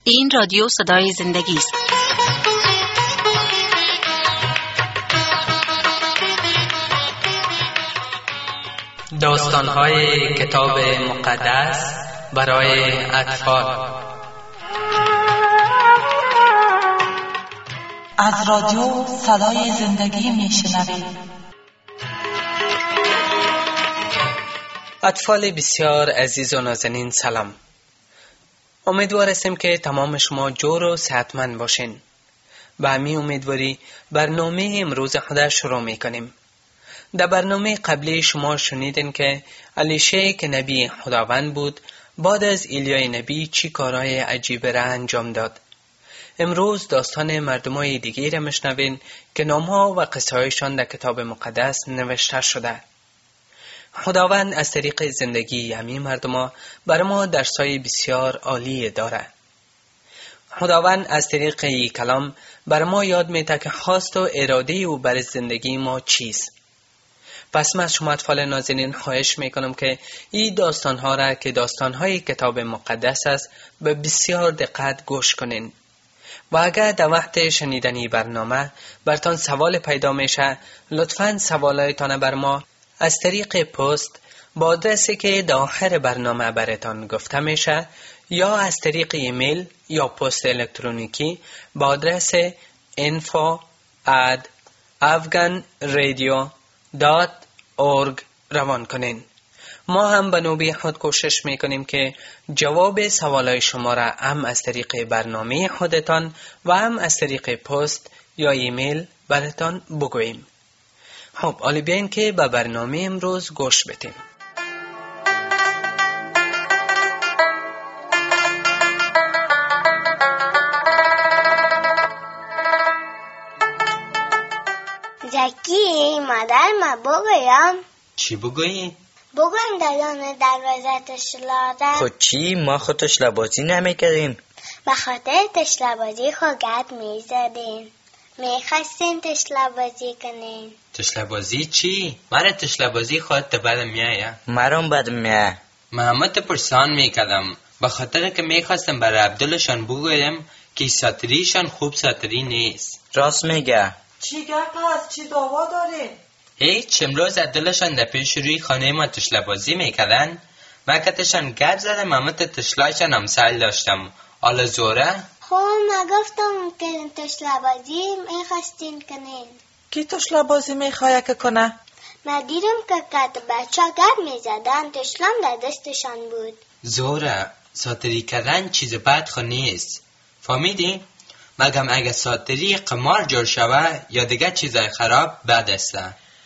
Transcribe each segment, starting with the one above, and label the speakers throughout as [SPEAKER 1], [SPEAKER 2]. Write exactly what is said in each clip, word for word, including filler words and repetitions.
[SPEAKER 1] این رادیو صدای زندگی است.
[SPEAKER 2] داستان‌های کتاب مقدس برای اطفال
[SPEAKER 3] از رادیو صدای زندگی میشنوید.
[SPEAKER 2] اطفال بسیار عزیز و نازنین سلام. امیدوار هستیم که تمام شما جور و صحتمند باشین. با همین امیدواری برنامه امروز خود شروع میکنیم. در برنامه قبلی شما شنیدین که الیشه که نبی خداوند بود بعد از ایلیای نبی چی کارهای عجیب را انجام داد. امروز داستان مردمای دیگه را میشنوین که نامها و قصه‌هایشان در کتاب مقدس نوشته شده. خداوند از طریق زندگی همین مردما بر ما درسای بسیار عالی داره. خداوند از طریق این کلام بر ما یاد میده که خواست و اراده او بر زندگی ما چیست. پس من از شما اطفال نازنین خواهش میکنم که این داستانها را که داستانهای کتاب مقدس است به بسیار دقت گوش کنین. و اگر در وقت شنیدنی برنامه برتان سوال پیدا میشه، لطفاً سوالایتان بر ما از طریق پست با آدرسی که در آخر برنامه براتان گفته میشه یا از طریق ایمیل یا پست الکترونیکی با آدرس info at afghan radio dot org روان کنین. ما هم به نوبه خود کوشش میکنیم که جواب سوالای شما را هم از طریق برنامه خودتان و هم از طریق پست یا ایمیل براتان بگوییم. خب حالا بیاین که به برنامه امروز گوش بدیم.
[SPEAKER 4] جکی مادر ما بگویم.
[SPEAKER 2] چی بگویی؟
[SPEAKER 4] بگویم درون دروازه تشلاده.
[SPEAKER 5] خود چی؟ ما خود تشلبازی نمیکردیم.
[SPEAKER 4] به خاطر تشلبازی خود گرد میزدیم. میخواستیم تشلبازی کنیم.
[SPEAKER 2] تشلبازی چی؟ مرا تشلبازی خود بدم میایه.
[SPEAKER 5] مرام بدم میایه.
[SPEAKER 2] محمد پرسان میکردم به خاطر که میخواستم برای عبدالشان بگویم که ساتریشان خوب ساتری نیست.
[SPEAKER 5] راست میگه.
[SPEAKER 3] چی گپ هست؟ چی دعوا دارین؟
[SPEAKER 2] هیچ، امروز عبدالشان در پیش روی خانه ما تشلبازی میکردن. وقتشان گپ زدم محمد تشلایشان امثال داشتم. حالا زوره؟
[SPEAKER 4] خب ما گفتم که تشلبازی میخواستین کنین.
[SPEAKER 3] کی تشلبازی میخواه که کنه؟
[SPEAKER 4] ما دیدم که کت بچه ها گپ میزدن، تشلم در دستشان بود.
[SPEAKER 2] زوره، ساتری کردن چیز بد خو نیست. فهمیدی؟ مگم اگه ساتری قمار جور شوه یا دیگه چیزای خراب بد است.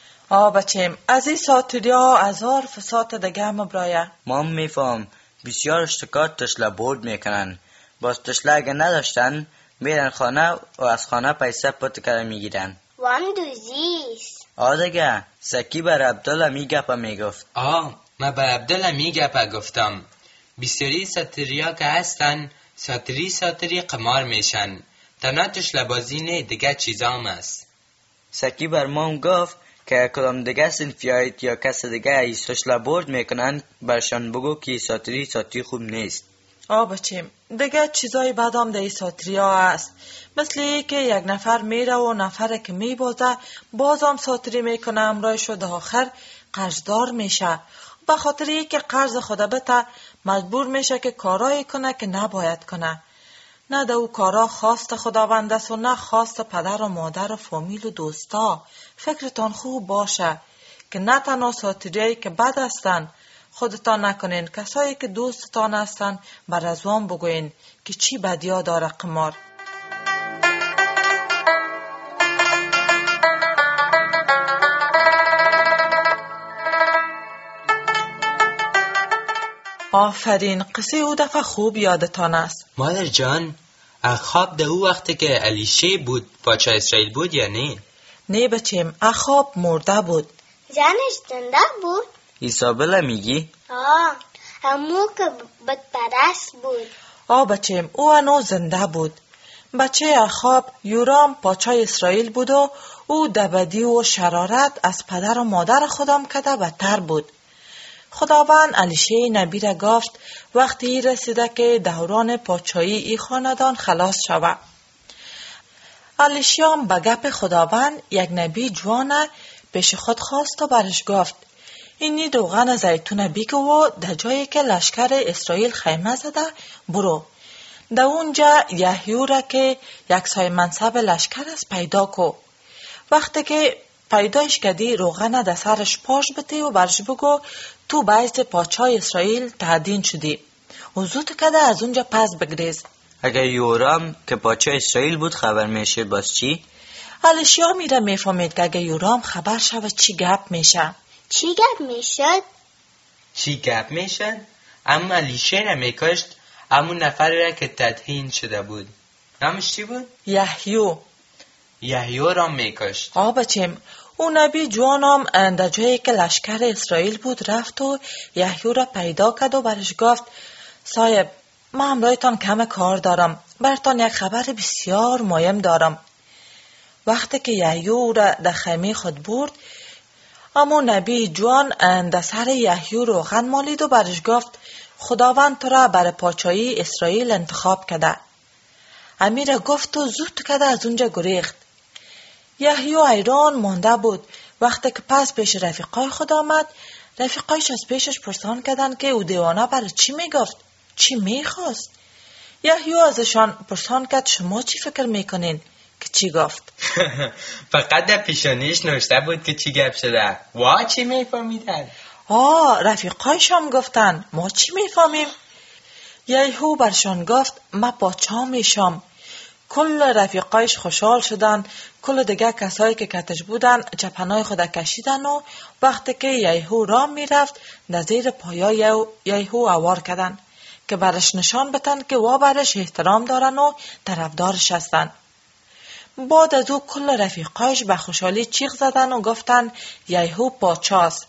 [SPEAKER 3] آه بچیم، از این ساتری ها هزار فساد دیگه هم برایه.
[SPEAKER 5] ما میفهم بسیار اشتکات تشلبورد میکنن. باز تشله اگه نداشتن میرن خانه و از خانه پیسه پت کرده میگیرن.
[SPEAKER 4] وان دوزیست.
[SPEAKER 5] آه دیگه سکی بر عبدالله میگپا میگفت.
[SPEAKER 2] آه ما بر عبدالله میگپا گفتم. بسیاری ساتری ها که هستن ساتری ساتری قمار میشن. تنها تشلبازی نه، دیگه چیزا هم هست.
[SPEAKER 5] سکی بر ما هم گفت که کدام دیگه سنفیایت یا کس دیگه ای تشلبورد میکنن برشان بگو که ساتری ساتری خوب نیست.
[SPEAKER 3] آه بچیم، دیگه چیزای بدام در این ساتری ها هست. مثل که یک نفر میره و نفر که میبازه بازم ساتری میکنه، امرایشو ده آخر قرضدار میشه. به خاطر که قرض خدا بته مجبور میشه که کارایی کنه که نباید کنه. نه ده او کارا خواست خداوند است و نه خواست پدر و مادر و فامیل و دوستا. فکرتان خوب باشه که نه تنها ساتریایی که بد هستن خودتان نکنین، کسایی که دوستتان هستن بر از وان بگوین که چی بدیا داره قمار. آفرین، قصه او دفعه خوب یادتان است.
[SPEAKER 2] مادر جان، اخاب ده او وقتی که الیشه بود پادشاه اسرائیل بود یا نه؟
[SPEAKER 3] نه بچیم، اخاب مرده بود.
[SPEAKER 4] زنش زنده بود؟
[SPEAKER 5] ایزابل میگی؟
[SPEAKER 4] آه همو که بتپرست بود.
[SPEAKER 3] آه بچیم، او هنوز زنده بود. بچه اخاب یورام پادشاه اسرائیل بود و او دبدی و شرارت از پدر و مادر خودم کده بدتر بود. خداوند الیشه نبی را گفت وقتی رسیده که دوران پادشاهی ای خاندان خلاص شود. الیشه هم به گپ خداوند یک نبی جوان پیش خود خواست و برش گفت اینی روغن زیتون بگو و در جایی که لشکر اسرائیل خیمه زده برو. در اونجا یحیی را که یک سای منصب لشکر است پیدا کو. وقتی که پیدایش کردی روغن در سرش پاش بتی و برش بگو تو باعث پادشاه اسرائیل تعیین شدی و زود کده از اونجا پس بگریز.
[SPEAKER 5] اگر یورام که پادشاه اسرائیل بود خبر میشه باز چی؟
[SPEAKER 3] الیشیا میره میفهمید که اگر یورام خبر شود چی گپ میشه.
[SPEAKER 4] چی گپ میشد؟
[SPEAKER 2] چی گپ میشد؟ اما الیشه را میکشت همون نفری را که تدهین شده بود. نامش چی بود؟
[SPEAKER 3] یحیی.
[SPEAKER 2] یحیی را میکشت.
[SPEAKER 3] آ بچیم اون نبی جوانم در جایی که لشکر اسرائیل بود رفت و یحیی را پیدا کرد و برش گفت صاحب من همراهتان کم کار دارم، برتان یک خبر بسیار مهم دارم. وقتی که یحیی او را در خیمه خود برد اما نبی جوان در سر یحیی روغن مالید و برش گفت خداوند تو را برای پادشاهی اسرائیل انتخاب کرده. امیر گفت و زود کرده از اونجا گریخت. یحیی حیران مانده بود. وقتی که پس پیش رفیقای خود آمد رفیقایش از پیشش پرسان کردند که او دیوانه برای چی میگفت، چی میخواست. یحیی ازشان پرسان کرد شما چی فکر میکنین که چی گفت؟
[SPEAKER 2] فقط در پیشانیش نوشته بود که چی گپ شده. وا چی میفهمیدن؟
[SPEAKER 3] آه رفیقایش هم گفتن ما چی میفهمیم؟ یحیی برشان گفت ما پادشاه میشم. کل رفیقایش خوشحال شدن. کل دیگه کسایی که کتش بودن چپنای خود کشیدن و وقتی که یحیی را میرفت در زیر پایای یحیی اوار کردن که برش نشان بتن که وا برش احترام دارن و طرفدارش هستن. بعد از او کل رفیقایش به خوشحالی چیغ زدن و گفتن یحیی پادشاه است.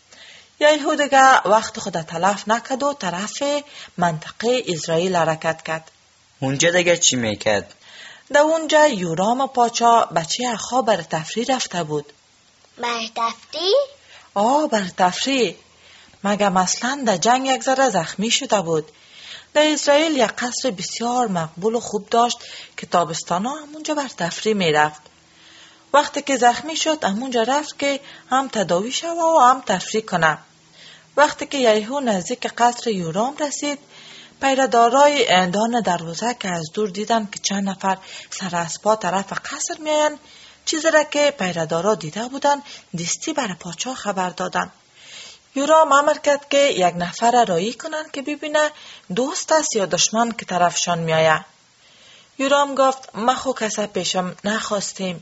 [SPEAKER 3] یحیی دیگه وقت خود تلف نکرد و طرف منطقه اسرائیل حرکت کرد.
[SPEAKER 5] اونجا دیگه چی میکرد؟
[SPEAKER 3] در اونجا یورام پادشاه بچه اخا بر تفریح رفته بود.
[SPEAKER 4] بر تفریح؟
[SPEAKER 3] آه بر تفریح. مگه مثلا در جنگ یک ذره زخمی شده بود. در اسرائیل یک قصر بسیار مقبول و خوب داشت که تابستانا همونجا بر تفریح می رفت. وقتی که زخمی شد همونجا رفت که هم تداوی شود و هم تفریح کنه. وقتی که یحیی نزدیک قصر یورام رسید پیردارای اندان دروازه که از دور دیدن که چند نفر سر اسبا طرف قصر میان چیزی را که پیردارا دیده بودن دستی بر پادشاه خبر دادن. یورام امر کرد که یک نفر رایی کنن که ببینه دوست است یا دشمن که طرفشان میآید. یورام گفت ما خو کسی پیشم نخواستیم.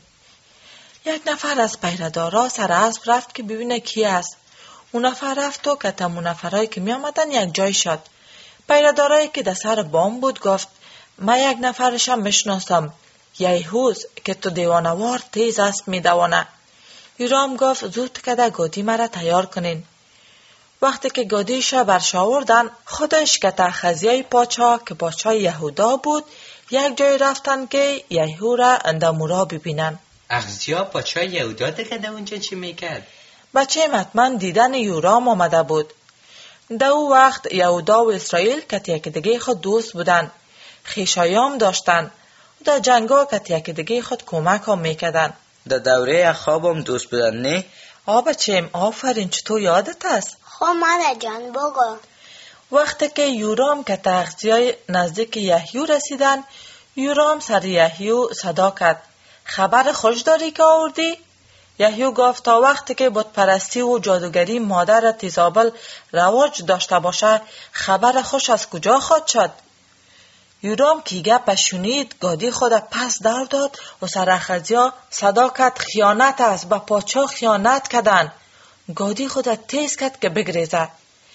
[SPEAKER 3] یک نفر از پیردارا سر اسب رفت که ببینه کی است. اون نفر رفت و که تمون نفرایی که می آمدن یک جای شد. پیردارایی که در سر بام بود گفت ما یک نفرشم میشناسم، یحیی که تو دیوانوار تیز است میدوانه. یورام گفت زود کده گودی مرا تیار کنین. وقتی که گودیش برش آوردن خودش که تخزیه پادشاه که پادشاه یهودا بود یک جای رفتن که یحیی را اندامورا ببینن.
[SPEAKER 2] اغزیا پادشاه یهودا دیگه در اونجا چی میکرد؟
[SPEAKER 3] بچه حتما دیدن یورام آمده بود. در او وقت یهودا و اسرائیل که یک دیگه خود دوست بودن، خویشایام داشتن و در جنگا که یک دیگه خود کمک هم میکردن.
[SPEAKER 5] در دوره اخاب هم دوست بودن نه؟
[SPEAKER 3] آ بچیم آفرین چطور یادت است؟
[SPEAKER 4] خب مادر جان بگو.
[SPEAKER 3] وقتی که یورام که تغذیه نزدیک یحیی رسیدن یورام سر یحیی صدا کرد خبر خوش داری که آوردی؟ یحیی گفت تا وقتی که بت پرستی و جادوگری مادر تیزابل رواج داشته باشه خبر خوش از کجا خواهد شد؟ یورام که گپ شنید گادی خود پس دار داد و سرخزیا صدا کرد خیانت است، به پادشاه خیانت کردن. گادی خود تیز کرد که بگریزد.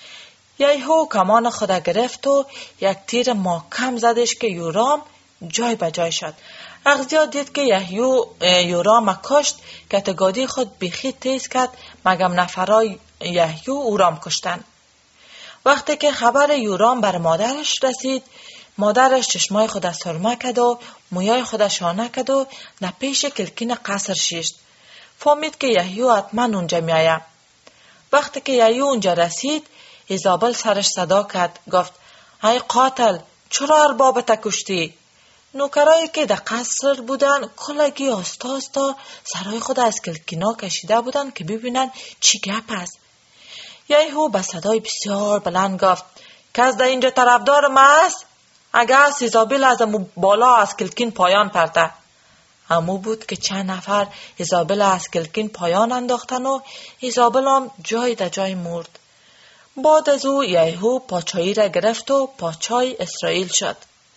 [SPEAKER 3] یحیی کمان خود گرفت و یک تیر محکم زدش که یورام جای به جای شد. اغزیا دید که یحیی یورام کشت که گادی خود بیخی تیز کرد مگم نفرای یحیی او رام کشتن. وقتی که خبر یورام بر مادرش رسید مادرش چشمای خود سرمه کرد و مویای خود شانه کرد و در پیش کلکین قصر شیشت. فهمید که یحیی حتما اونجا میآید. وقتی که یایو اونجا رسید، ایزابل سرش صدا کرد، گفت ای قاتل، چرا اربابت کشتی؟ نوکرایی که در قصر بودن کلگی آستا آستا سرای خود از کلکینا کشیده بودن که ببینن چی گپ است. یایو به صدای بسیار بلند گفت کس در اینجا طرفدار ما است؟ اگر است ایزابل از بالا از کلکین پایان پرته. همو بود که چند نفر ایزابل از کلکین پایان انداختن و ایزابل هم جای در جای مرد. بعد از او یایهو پاچایی را گرفت و پاچای اسرائیل شد.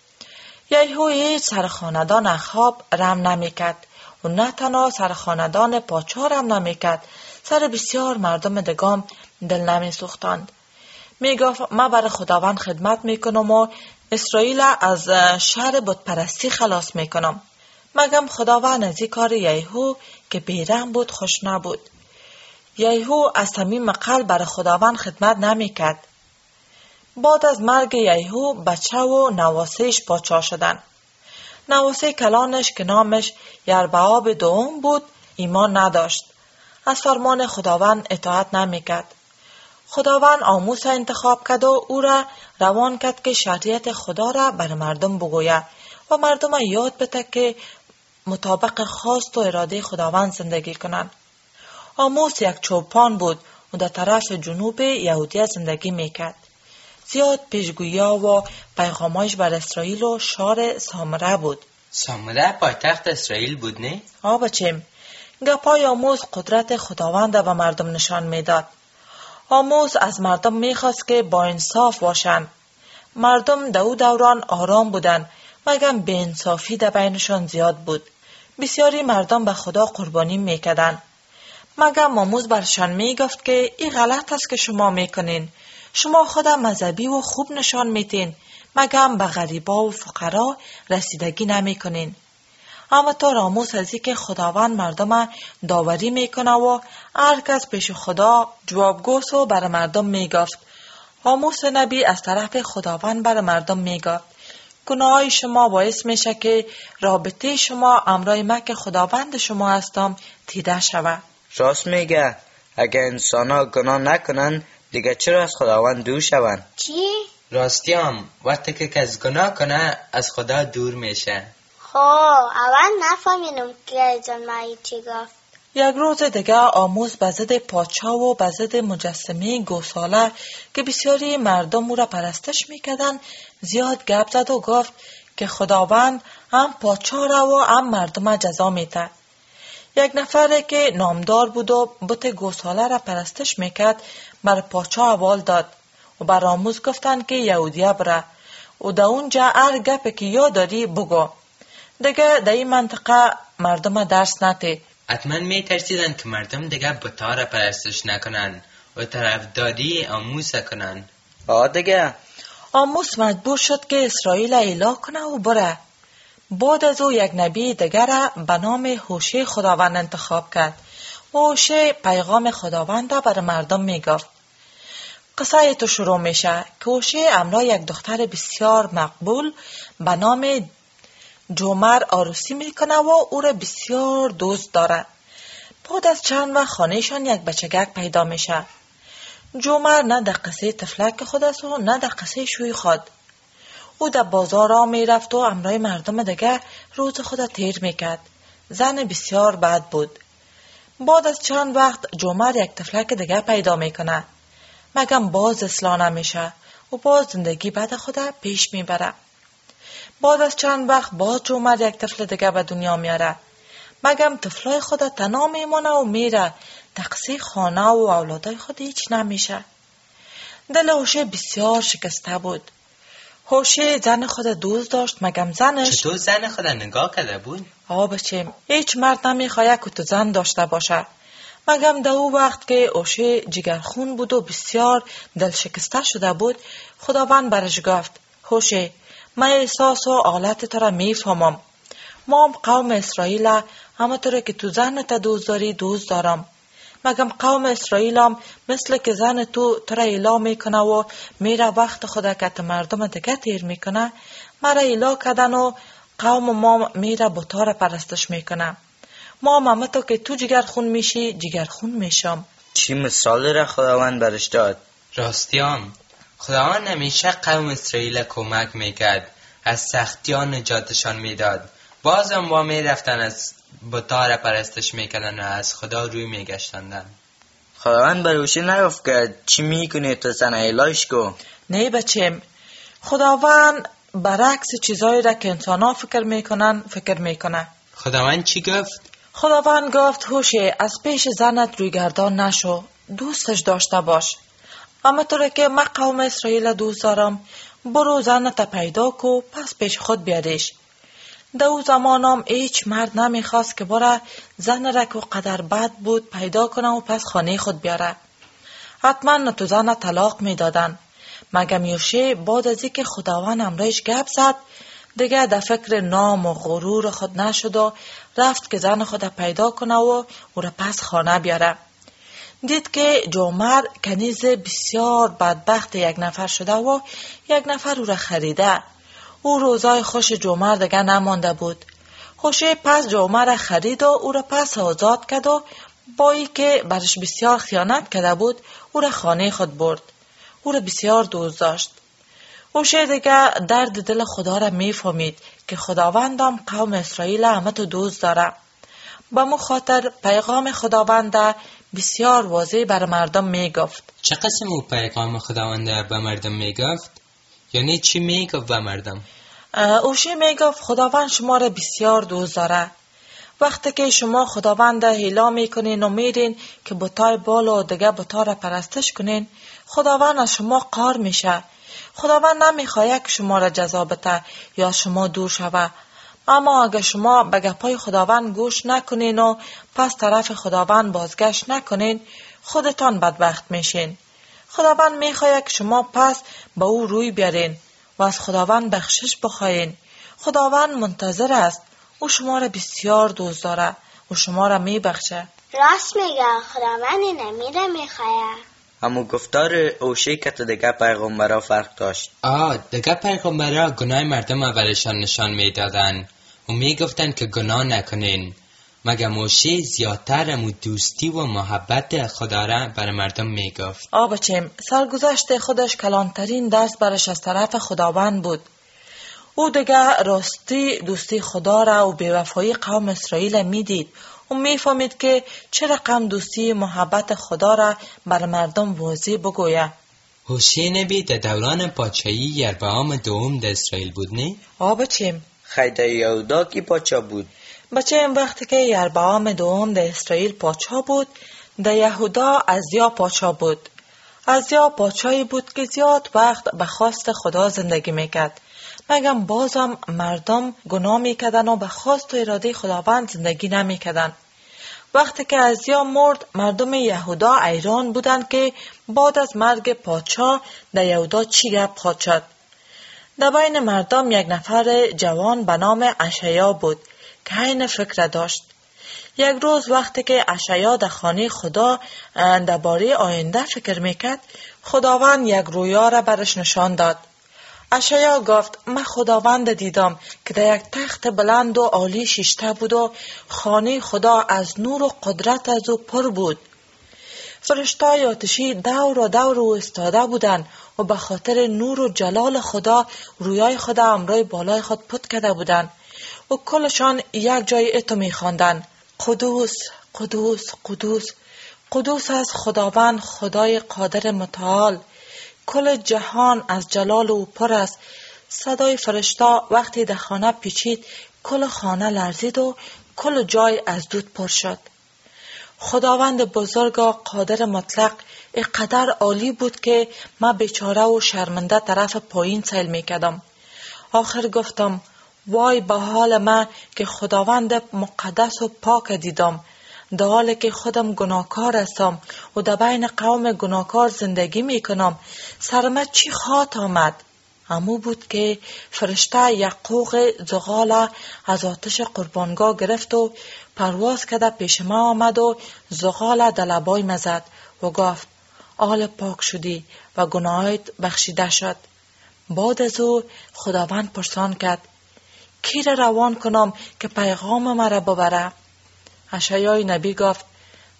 [SPEAKER 3] یایهو هیچ سرخاندان اخاب رم نمیکرد و نه تنها سرخاندان پاچا رم نمیکرد، سر بسیار مردم دگام دل نمی سوختند. می گفت ما برای خداوند خدمت میکنم و اسرائیل از شر بت پرستی خلاص میکنم. مگم خداوند از این کار یایهو که بیرحم بود خوش نبود. یایهو از صمیم قلب برای خداوند خدمت نمیکرد. بعد از مرگ یایهو بچه و نواسهش پاچا شدن. نواسه کلانش که نامش یربعاب دوم بود ایمان نداشت، از فرمان خداوند اطاعت نمیکرد. خداوند آموس انتخاب کرد و او را روان کرد که شریعت خدا را بر مردم بگوید و مردم یاد بده که مطابق خواست و اراده خداوند زندگی کنند. آموس یک چوپان بود و در طرف جنوب یهودیه زندگی میکرد. زیاد پیشگویی و پیغامایش بر اسرائیل و شار سامره بود.
[SPEAKER 5] سامره پایتخت اسرائیل بود نه؟
[SPEAKER 3] آ بچیم، گپای آموس قدرت خداوند به مردم نشان میداد. آموس از مردم میخواست که با انصاف باشند. مردم در او دوران آرام بودند، مگم به انصافی در بینشان زیاد بود. بسیاری مردم به خدا قربانی میکردند. مگم آموز برشان میگفت که این غلط است که شما میکنین. شما خدا مذهبی و خوب نشان میتین، مگم به غریبا و فقرا رسیدگی نمیکنین. اما تا آموز از این که خداوند مردم داوری میکنه و هر کس پیش خدا جوابگوست و بر مردم میگفت. آموز نبی از طرف خداوند بر مردم میگفت گناهای شما باعث میشه که رابطه شما امرای من که خداوند شما هستم دیده شود.
[SPEAKER 5] راست میگه، اگه انسان ها گناه نکنن دیگه چرا از خداوند دور شون؟
[SPEAKER 4] چی؟
[SPEAKER 5] راستی هم وقتی که کس گناه کنه از خدا دور میشه.
[SPEAKER 4] خب اول نفهمیدم که ایزان مایی چی گفت.
[SPEAKER 3] یک روز دیگه آموز به ضد پادشاه و به ضد مجسمه گوساله که بسیاری مردم او را پرستش میکردن زیاد گپ زد و گفت که خداوند هم پادشاه را و هم مردم جزا میده. یک نفر که نامدار بود و بت گوساله را پرستش میکرد بر پادشاه احوال داد و بر آموز گفتن که یهودیه بره و در اونجا هر گپی که یاد داری بگو، دیگه در این منطقه مردم درس نده.
[SPEAKER 5] حتما می ترسیدن که مردم دیگه بتا را پرستش نکنن و طرفداری آموز کنن. آه دیگه
[SPEAKER 3] آموز مجبور شد که اسرائیل اعلام کنه و بره. بعد از او یک نبی دیگر را به نام هوشع خداوند انتخاب کرد و هوشع پیغام خداوند را بر مردم میگفت. قصه تو شروع میشه که هوشع امرای یک دختر بسیار مقبول به نام جومر عروسی میکنه و او را بسیار دوست داره. بعد از چند وقت خانهشان یک بچگک پیدا میشه. جومر نه در قصه تفلک خود است و نه در قصه شوی خود. او در بازار را میرفت و امرای مردم دیگه روز خود تیر میکرد. زن بسیار بد بود. بعد از چند وقت جومر یک تفلک دیگه پیدا میکنه. مگم باز اصلاح نمیشه و باز زندگی بد خود پیش میبره. بعد از چند وقت باز جومر یک طفل دیگه به دنیا میاره. مگم طفلای خود تنها میمونه و میره. تقصیر خانه و اولادای خود هیچ نمیشه. دل هوشع بسیار شکسته بود. هوشع زن خود دوست داشت، مگم زنش
[SPEAKER 5] چطور زن خود نگاه کرده بود؟
[SPEAKER 3] آه بچیم، هیچ مرد نمیخواد که تو زن داشته باشه. مگم در او وقت که هوشع جگرخون بود و بسیار دل شکسته شده بود، خداوند برش گفت هوشع، من احساس و حالت تو را میفهمم. ما هم قوم اسرائیل همونطور که تو زن تا دوست داری دوست دارم. مگم قوم اسرائیل هم مثل که زن تو تو را اعلام میکنه و میره وقت خدا که مردم دیگه تیر میکنه، مرا اعلام کردن و قوم ما میره بتا را پرستش میکنه. ما هم همه تو که تو جگر خون میشی جگر خون میشم.
[SPEAKER 5] چی مثال را خداوند برش داد؟
[SPEAKER 2] راستیام، خداوند همیشه قوم اسرائیل کمک میکرد، از سختی ها نجاتشان میداد. بازم با میرفتن از بتا را پرستش میکردن و از خدا روی میگشتندن.
[SPEAKER 5] خداوند بر اوشی نگفت که چی میکنی تو زن ایلاش کو؟
[SPEAKER 3] نه بچم، خداوند برعکس چیزایی را که انسان ها فکر میکنن فکر میکنه.
[SPEAKER 2] خداوند چی گفت؟
[SPEAKER 3] خداوند گفت هوشه از پیش زنت روی گردان نشو، دوستش داشته باش. اما طوری که من قوم اسرائیل دوست دارم، برو زنت پیدا کو پس پیش خود بیاریش. در او زمان هم هیچ مرد نمیخواست که بره زن را که قدر بد بود پیدا کنه و پس خانه خود بیاره. حتما تو زن طلاق میدادن. مگه یوشع بعد از اینکه خداوند امرش گپ زد دیگه در فکر نام و غرور خود نشد و رفت که زن خود پیدا کنه و او را پس خانه بیاره. دید که جومر کنیز بسیار بدبخت یک نفر شده و یک نفر او را خریده. او روزای خوش جومر دیگه نمانده بود. هوشع پس جومر را خرید و او را پس آزاد کرد و با ای که برش بسیار خیانت کرده بود او را خانه خود برد. او را بسیار دوست داشت. هوشع دیگه درد دل خدا را میفهمید که خداوندم قوم اسرائیل همه تو دوست داره. به مو خاطر پیغام خداوند بسیار واضح بر مردم میگفت.
[SPEAKER 2] چه قسم او پیغام خداوند به مردم میگفت؟ یعنی چی میگفت به مردم؟
[SPEAKER 3] هوشع میگفت خداوند شما را بسیار دوست داره. وقتی که شما خداوند هیلا میکنین و میرین که بتای بالا و دیگه بتا را پرستش کنین، خداوند از شما قار میشه. خداوند نمیخواد که شما را جزا بده یا شما دور شوه. اما اگر شما به گپای خداوند گوش نکنین و پس طرف خداوند بازگشت نکنین، خودتان بدبخت میشین. خداوند میخواد که شما پس به او روی بیارین و از خداوند بخشش بخواین. خداوند منتظر است. او شما را بسیار دوست داره و شما را میبخشه.
[SPEAKER 4] راست میگه، خداوند نمیره میخواه.
[SPEAKER 5] اما گفتار هوشع که تو دیگه پیغمبرا فرق داشت.
[SPEAKER 2] آه دیگه پیغمبرا گناه مردم اولشان نشان میدادن و میگفتن که گناه نکنین. مگه هوشع زیادتر امو دوستی و محبت خدا را بر مردم میگفت.
[SPEAKER 3] آه بچم، سرگذشت خودش کلانترین درس برش از طرف خداوند بود. او دیگه راستی دوستی خدا را و بیوفایی قوم اسرائیل میدید و میفهمید که چه رقم دوستی محبت خدا را بر مردم واضح بگوید.
[SPEAKER 2] هوشع نبی در دوران پادشاهی یربعام دوم در اسرائیل بود نه؟
[SPEAKER 3] آه بچم،
[SPEAKER 5] خیر یهودا کی پادشاه بود؟
[SPEAKER 3] بچم وقتی که یربعام دوم در اسرائیل پادشاه بود، در یهودا عزیا پادشاه بود. عزیا پادشاهی بود که زیاد وقت به خواست خدا زندگی میکرد. مگم بازم مردم گناه میکردن و به خواست و اراده خداوند زندگی نمیکردن. وقتی که عزیا مرد، مردم یهودا حیران بودند که بعد از مرگ پادشاه در یهودا چی گپ خواهد شد. در بین مردم یک نفر جوان به نام اشعیا بود که عین فکر داشت. یک روز وقتی که اشعیا در خانه خدا درباره آینده فکر میکرد، خداوند یک رویا را برش نشان داد. اشعیا گفت من خداوند دیدم که در یک تخت بلند و عالی شیشته بود و خانه خدا از نور و قدرت از او پر بود. فرشتای آتشی دور و دور او استاده بودند و به خاطر نور و جلال خدا رویای خدا امرای بالای خود پت کرده بودند و کلشان یک جای اتو می خواندند: قدوس قدوس قدوس قدوس از خداوند خدای قادر متعال، کل جهان از جلال او پر است. صدای فرشتا وقتی در خانه پیچید، کل خانه لرزید و کل جای از دود پر شد. خداوند بزرگ و قادر مطلق اینقدر عالی بود که من بیچاره و شرمنده طرف پایین سیل میکردم. آخر گفتم وای به حال من که خداوند مقدس و پاک دیدم، در حالی که خودم گناهکار هستم و در بین قوم گناهکار زندگی میکنم. سرم چی خواهد آمد؟ همو بود که فرشته یک قوق زغال از آتش قربانگاه گرفت و پرواز کرده پیش ما آمد و زغال در لبای مزد و گفت آل پاک شدی و گناهت بخشیده شد. بعد از او خداوند پرسان کرد کی را روان کنم که پیغام مرا ببره؟ اشعیای نبی گفت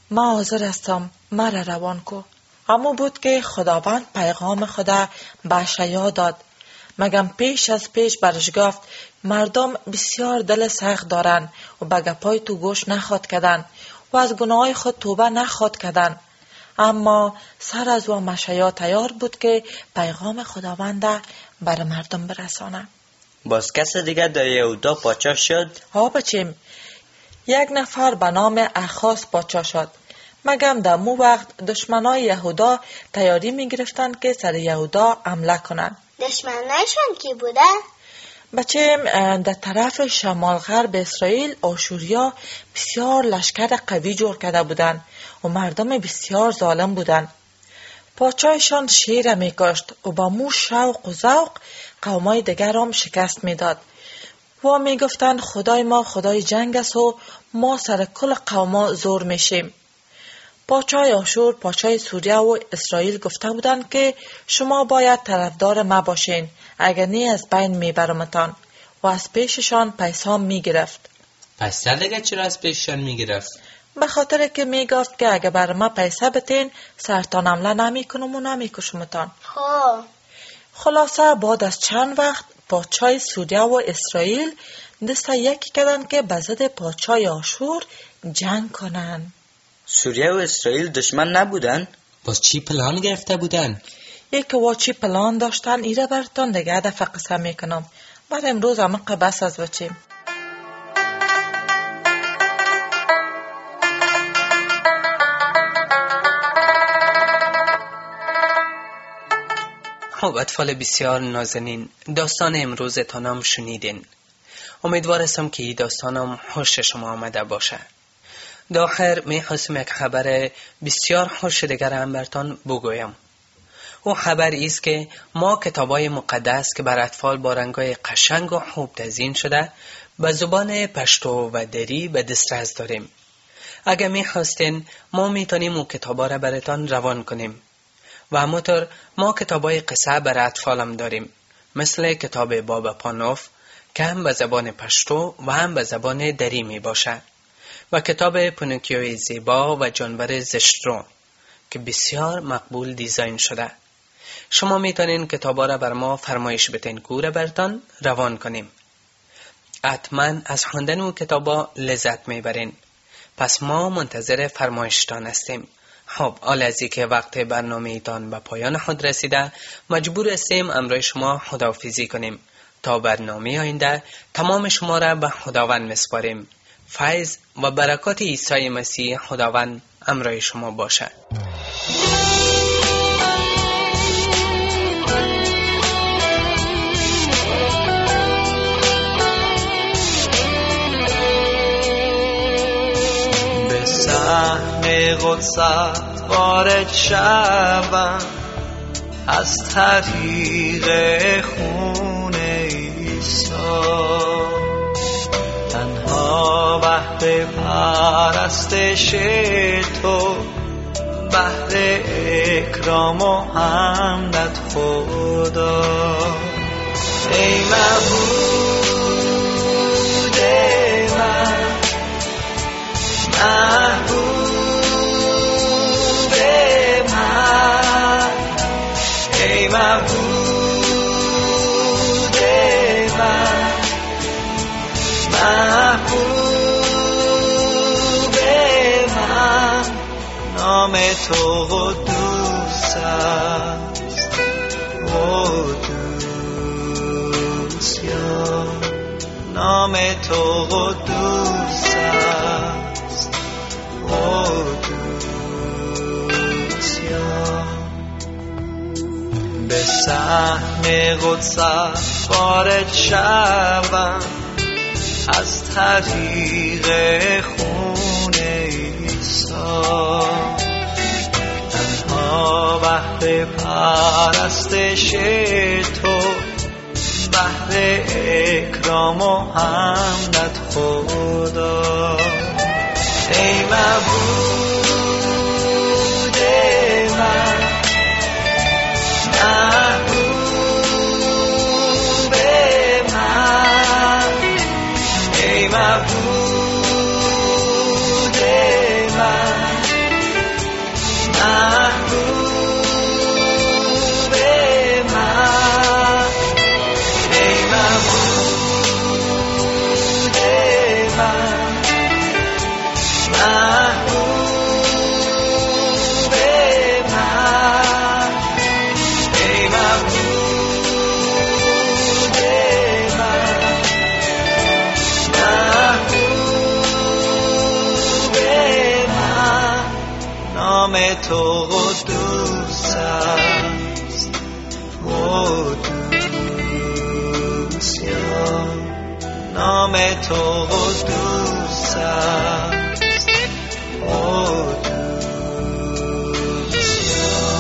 [SPEAKER 3] ما حاضر هستم، مرا روان کو. اما بود که خداوند پیغام خدا به اشعیا داد. مگم پیش از پیش برش گفت مردم بسیار دل سخت دارن و به گپای تو گوش نخواد کردن و از گناهای خود توبه نخواد کردن. اما سر از و اشعیا تیار بود که پیغام خداوند بر مردم برسانه.
[SPEAKER 5] باز کس دیگه در یهودا پاچا شد؟
[SPEAKER 3] ها بچیم، یک نفر به نام اخاس پاچا شد. مگم در مو وقت دشمنای یهودا تیاری می گرفتن که سر یهودا حمله کنن.
[SPEAKER 4] دشمنایشان کی بوده؟
[SPEAKER 3] بچیم، در طرف شمال غرب اسرائیل آشوریا بسیار لشکر قوی جور کرده بودن و مردم بسیار ظالم بودن. پاچایشان شیر می کشت و با مو شوق و ذوق قومای دیگر هم شکست می داد و می گفتن خدای ما خدای جنگ است و ما سر کل قوما زور می شیم. پاچای آشور پاچای سوریه و اسرائیل گفته بودند که شما باید طرفدار ما باشین، اگر نه از بین میبرمتان، و از پیششان پیسام میگرفت.
[SPEAKER 2] پس سر دیگه چرا از پیششان میگرفت؟
[SPEAKER 3] به خاطر که میگفت که اگر بر ما پیسه بتین سرتان حمله نمیکنم و نمیکشمتان.
[SPEAKER 4] خب
[SPEAKER 3] خلاصه بعد از چند وقت پاچای سوریه و اسرائیل دست یکی کردند که به ضد پاچای آشور جنگ کنن.
[SPEAKER 5] سوریه و اسرائیل دشمن نبودن؟
[SPEAKER 2] باز چی پلان گرفته بودن؟
[SPEAKER 3] یک و چی پلان داشتن ایره برتان دیگه دفعه قصه میکنم. بعد امروز امقه بس از بچیم.
[SPEAKER 2] خب اطفال بسیار نازنین، داستان امروزتانم شنیدین. امیدوار هستم که این داستانم خوش شما آمده باشه. داخل می خواستم یک خبر بسیار خوش دیگر هم برتان بگویم. او خبر ایست که ما کتابای مقدس که بر اطفال با رنگای قشنگ و خوب تزیین شده به زبان پشتو و دری به دسترس داریم. اگر می خواستین ما می تونیم او کتابا را براتان روان کنیم. و همونطور ما کتابای قصه بر اطفال هم داریم، مثل کتاب بابا پانوف که هم به زبان پشتو و هم به زبان دری می باشه، و کتاب پونوکیوی زیبا و جانور زشترو که بسیار مقبول دیزاین شده. شما میتونین کتابا را بر ما فرمایش بتین که او را برتان روان کنیم. حتما از خواندن او کتابا لذت میبرین. پس ما منتظر فرمایشتان هستیم. خب حال از که وقت برنامه ایتان به پایان خود رسیده، مجبور هستیم امروز شما خداحافظی کنیم. تا برنامه آینده تمام شما را به خداوند میسپاریم. فیض و برکات عیسی مسیح خداوند همراه شما باشه.
[SPEAKER 6] به صحن قدست وارد شوم از طریق خون عیسی، تنها بهر پرستش تو، بهر اکرام و حمدت خدا. ای معبود من، محبوب من، ای معبود من، محبوب من. نام تو قدوس است، قدوس یا نام تو قدوس است، قدوس یا. به صحن قدست وارد شوم از طریق خون عیسی، تنها بهر پرستش تو، بهر اکرام و حمدت خدا. ای معبود من، محبوب من، ای معبود من، تو قدوس است، قدوس یا نام تو قدوس است، قدوس یا.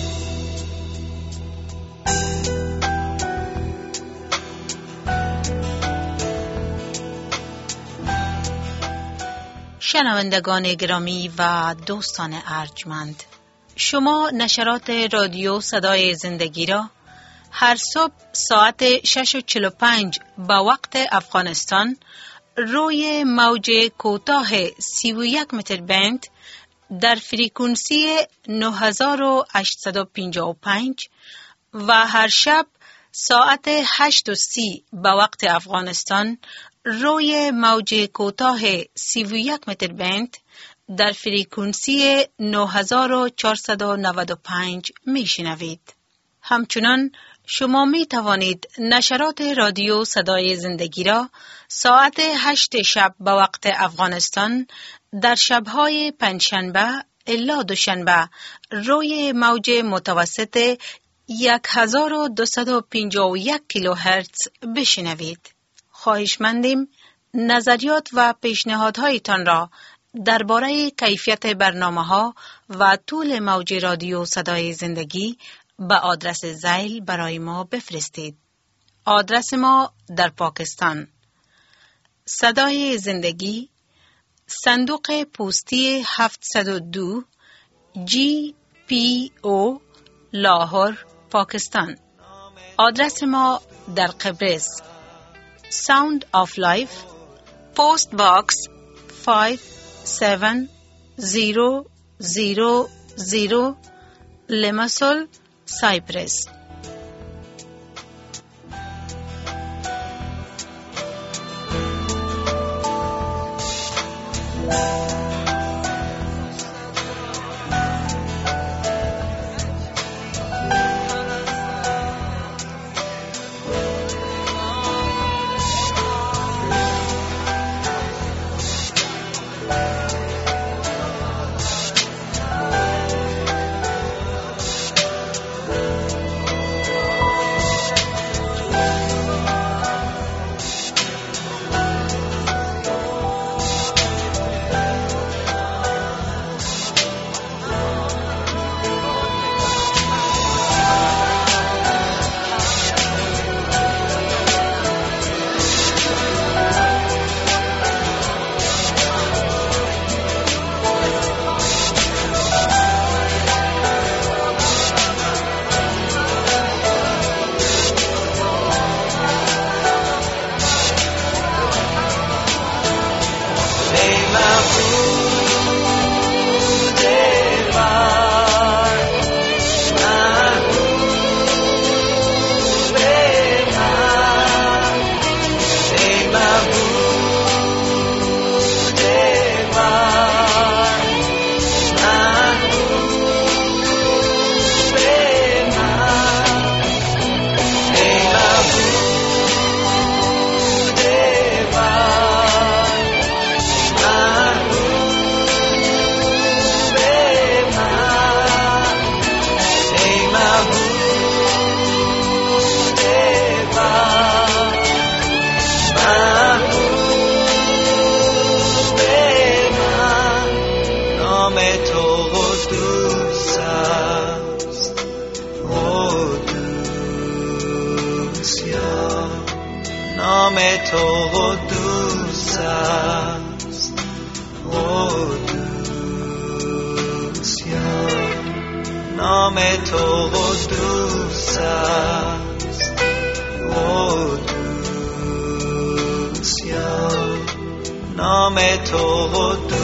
[SPEAKER 1] شنوندگان گرامی و دوستان ارجمند، شما نشرات رادیو صدای زندگی را هر صبح ساعت شش و چهل و پنج با وقت افغانستان روی موج کوتاه سی و یک متر بند در فریکونسی نه هزار و هشتصد و پنجاه و پنج و هر شب ساعت هشت و سی با وقت افغانستان روی موج کوتاه سی و یک متر بند در فریکونسی نه هزار و چهارصد و نود و پنج می شنوید. همچنان شما می توانید نشرات رادیو صدای زندگی را ساعت هشت شب با وقت افغانستان در شبهای پنجشنبه الی دوشنبه روی موج متوسط هزار و دویست و پنجاه و یک کیلوهرتز بشنوید. خواهشمندیم نظریات و پیشنهادهایتان را درباره کیفیت برنامه‌ها و طول موج رادیو صدای زندگی به آدرس ذیل برای ما بفرستید. آدرس ما در پاکستان: صدای زندگی، صندوق پستی هفتصد و دو، جی پی او، لاهور، پاکستان. آدرس ما در قبرس: Sound of Life, Post Box five seven zero zero zero, Limassol, Cyprus.
[SPEAKER 6] نام تو قدوس است، قدوس یا نام تو قدوس است، قدوس یا نام تو قدوس